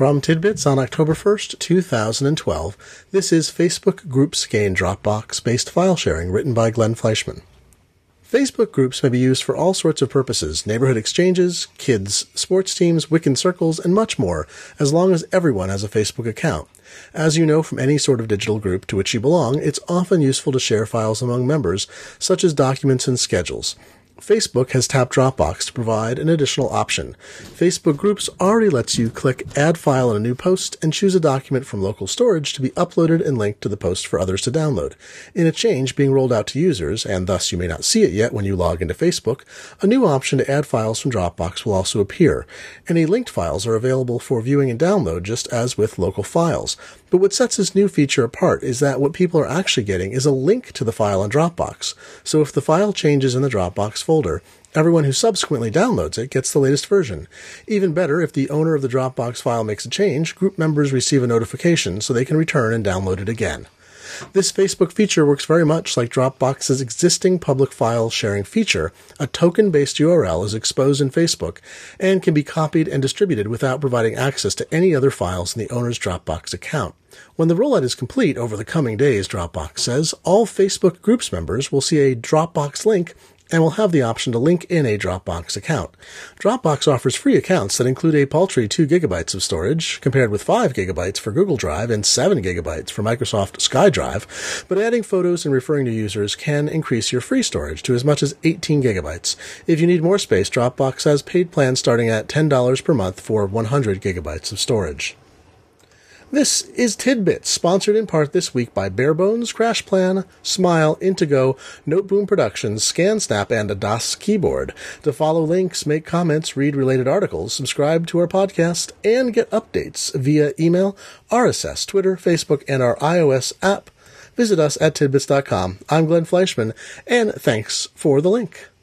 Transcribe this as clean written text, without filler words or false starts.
From Tidbits on October 1st, 2012, this is Facebook Groups Gain Dropbox-based file sharing, written by Glenn Fleischman. Facebook groups may be used for all sorts of purposes: neighborhood exchanges, kids, sports teams, Wiccan circles, and much more, as long as everyone has a Facebook account. As you know from any sort of digital group to which you belong, it's often useful to share files among members, such as documents and schedules. Facebook has tapped Dropbox to provide an additional option. Facebook Groups already lets you click Add File in a new post and choose a document from local storage to be uploaded and linked to the post for others to download. In a change being rolled out to users, and thus you may not see it yet when you log into Facebook, a new option to add files from Dropbox will also appear. Any linked files are available for viewing and download, just as with local files. But what sets this new feature apart is that what people are actually getting is a link to the file on Dropbox. So if the file changes in the Dropbox folder, everyone who subsequently downloads it gets the latest version. Even better, if the owner of the Dropbox file makes a change, group members receive a notification so they can return and download it again. This Facebook feature works very much like Dropbox's existing public file sharing feature. A token-based URL is exposed in Facebook and can be copied and distributed without providing access to any other files in the owner's Dropbox account. When the rollout is complete over the coming days, Dropbox says, all Facebook Groups members will see a Dropbox link and will have the option to link in a Dropbox account. Dropbox offers free accounts that include a paltry 2 gigabytes of storage, compared with 5 gigabytes for Google Drive and 7 gigabytes for Microsoft SkyDrive, but adding photos and referring to users can increase your free storage to as much as 18 gigabytes. If you need more space, Dropbox has paid plans starting at $10 per month for 100 gigabytes of storage. This is Tidbits, sponsored in part this week by Barebones, CrashPlan, Smile, Intego, Noteboom Productions, ScanSnap, and a DOS Keyboard. To follow links, make comments, read related articles, subscribe to our podcast, and get updates via email, RSS, Twitter, Facebook, and our iOS app, visit us at tidbits.com. I'm Glenn Fleischman, and thanks for the link.